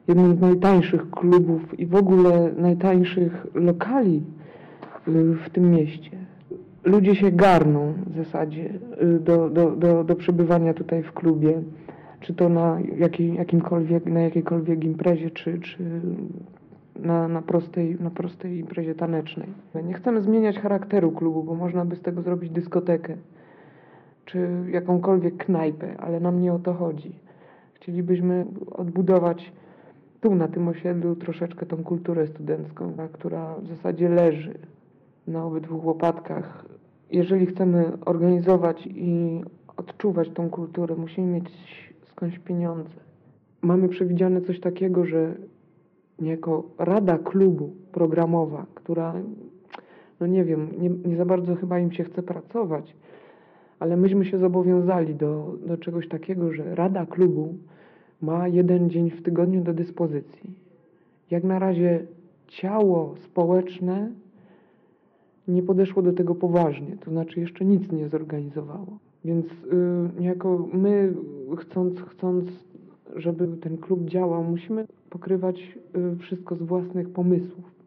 jednym z najtańszych klubów i w ogóle najtańszych lokali w tym mieście. Ludzie się garną w zasadzie do przebywania tutaj w klubie, czy to na jakiejkolwiek imprezie, czy na prostej imprezie tanecznej. Nie chcemy zmieniać charakteru klubu, bo można by z tego zrobić dyskotekę, czy jakąkolwiek knajpę, ale nam nie o to chodzi. Chcielibyśmy odbudować tu na tym osiedlu troszeczkę tą kulturę studencką, która w zasadzie leży na obydwu łopatkach. Jeżeli chcemy organizować i odczuwać tą kulturę, musimy mieć skądś pieniądze. Mamy przewidziane coś takiego, że niejako rada klubu programowa, która, no nie wiem, nie za bardzo chyba im się chce pracować, ale myśmy się zobowiązali do czegoś takiego, że rada klubu ma jeden dzień w tygodniu do dyspozycji. Jak na razie ciało społeczne nie podeszło do tego poważnie, to znaczy jeszcze nic nie zorganizowało. Więc niejako my, chcąc, żeby ten klub działał, musimy pokrywać wszystko z własnych pomysłów.